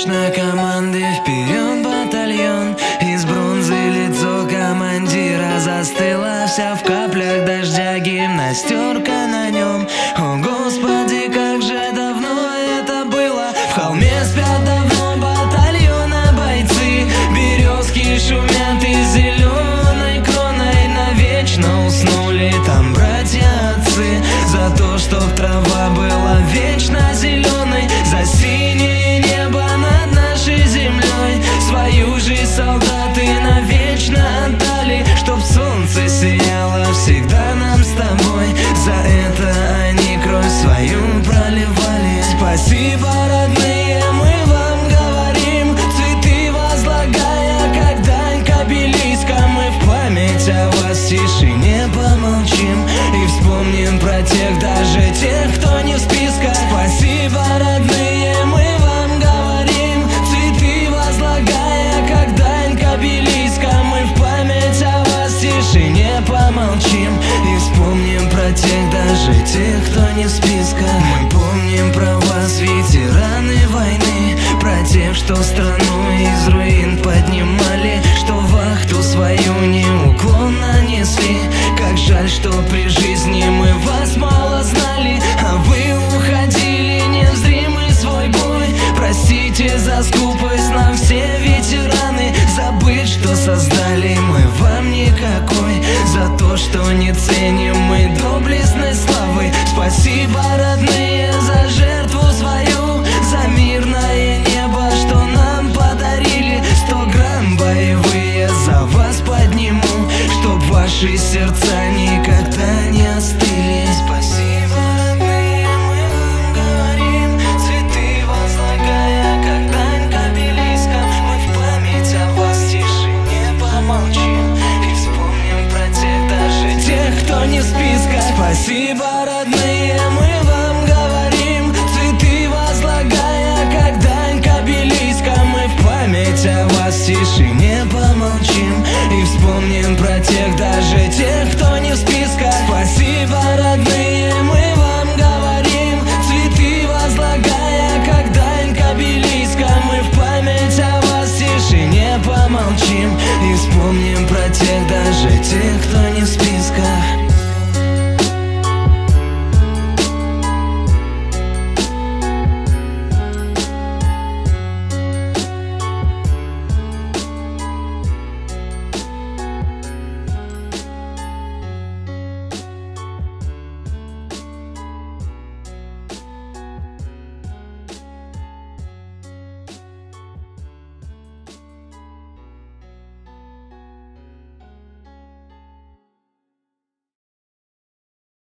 вечно команды, вперед батальон. Из бронзы лицо командира застыло, вся в каплях дождя, гимнастерка на нем. О Господи, как же давно это было. В холме спят давно батальона бойцы, березки шумят и зеленой кроной навечно уснули там братья-отцы. За то, чтоб трава была вечно зеленой, за синее небо над нашей землей. Свою жизнь солдаты навечно отдали, чтоб солнце сияло всегда нам с тобой. За это они кровь свою проливали. Спасибо, родные, мы вам говорим, цветы возлагая, как дань к обелискам. Мы в память о вас в тишине помолчим и вспомним про тех, даже тех, кто не в списках. Спасибо, родные, мы вам говорим, цветы возлагая, как дань к обелискам. Мы в память о вас в тишине помолчим и вспомним про тех, даже тех, кто не в списках. Мы помним про вас, ветераны войны, про тех, что страну из руин поднимали, что вахту свою неуклонно несли. Как жаль, что при жизни мы вас мало знали, а вы уходили невзримый свой бой. Простите за скупость нам все ветераны, забыть, что создали мы вам никакой. За то, что не ценим мы доблестность славы. Спасибо, родные, за жертву свою, за мирное небо, что нам подарили. 100 грамм боевые за вас подниму, чтоб ваши сердца никогда не остыли. Спасибо, родные, мы вам говорим, цветы возлагая, как дань к обелискам. Мы в память о вас в тишине помолчим и вспомним про тех, даже тех, кто не в списках. Спасибо, родные, мы вам говорим, цветы возлагая, как дань к обелискам. Мы в память о вас в тишине помолчим и вспомним про тех, даже тех, кто не в списках. Спасибо, родные, мы вам говорим, цветы возлагая, как дань к обелискам. Мы в память о вас в тишине помолчим и вспомним про тех, даже тех, кто не в списках.